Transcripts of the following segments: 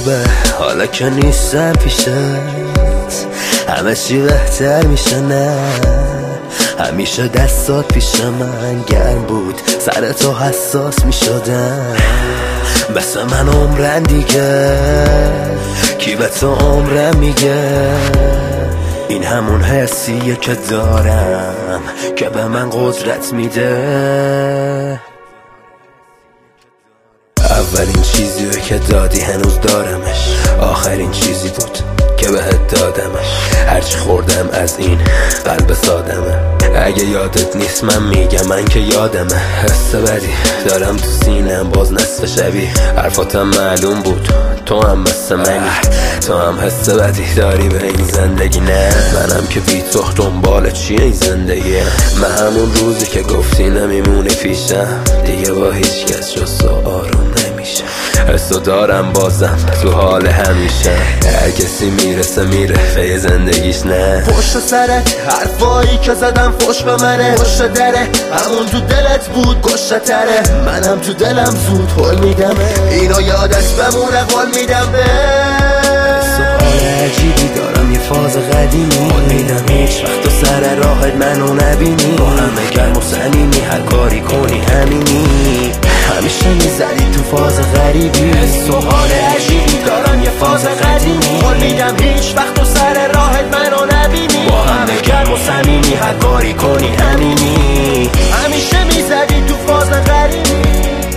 خوبه حالا که نیستم پیشت، همه چی بهتر میشه نه. همیشه دستات پیش من گرم بود، سر تو حساس میشدم. مثل من عمرن دیگه، کی به تو عمرم میگه. این همون حسیه که دارم که به من قدرت میده. اولین چیزیه که دادی هنوز دارمش، آخرین چیزی بود که بهت دادمش. هرچی خوردم از این قلب سادمه، اگه یادت نیست من میگم من که یادمه. حس بدی دارم تو سینم باز نصف شبی، حرفاتم معلوم بود تو هم مثل منی. تو هم حس بدی داری به این زندگی، نه منم که بی تو دنبال چیه این زندگی. من همون روزی که گفتی نمیمونی پیشم، دیگه با هیچ کس جز تو آروم نمیشه. حسو دارم بازم تو حال همیشه، هر کسی میرسه میره به زندگیش نه. پشت سرت حرفایی که زدم فوش به منه، پشت دره همون تو دلت بود گشته تره. منم تو دلم زود حل میدم، اینو یادت بمونه قول میدم به. سوال عجیبی دارم یه فاز قدیمی، حل میدم هیچ وقت تو سر راهت منو نبینی. با همه گرم و صمیمی هر کاری کنی همینی، همیشه میزدی تو فاز غریبی. سوال عجیبی دارم یه فاز قدیمی، حل میدم هیچ وقت تو سر راهت منو نبینی. با همه گرم و صمیمی هر کاری کنی همینی، همیشه میزدی تو فاز غریبی.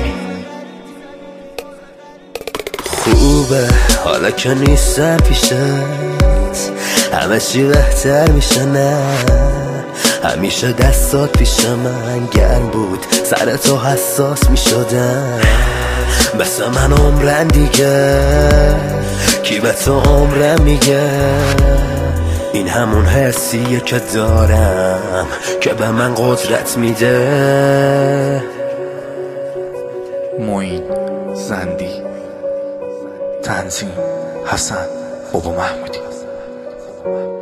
خوبه حالا که نیستم پیشت، همه چی بهتر میشه نه. همیشه دستات پیش من گرم بود، سر تو حساس میشدم. مثل من عمرن دیگه، کی به تو عمرم میگه. این همون حسیه که دارم که به من قدرت میده. معین زندی، تنظیم حسن بابا محمودی.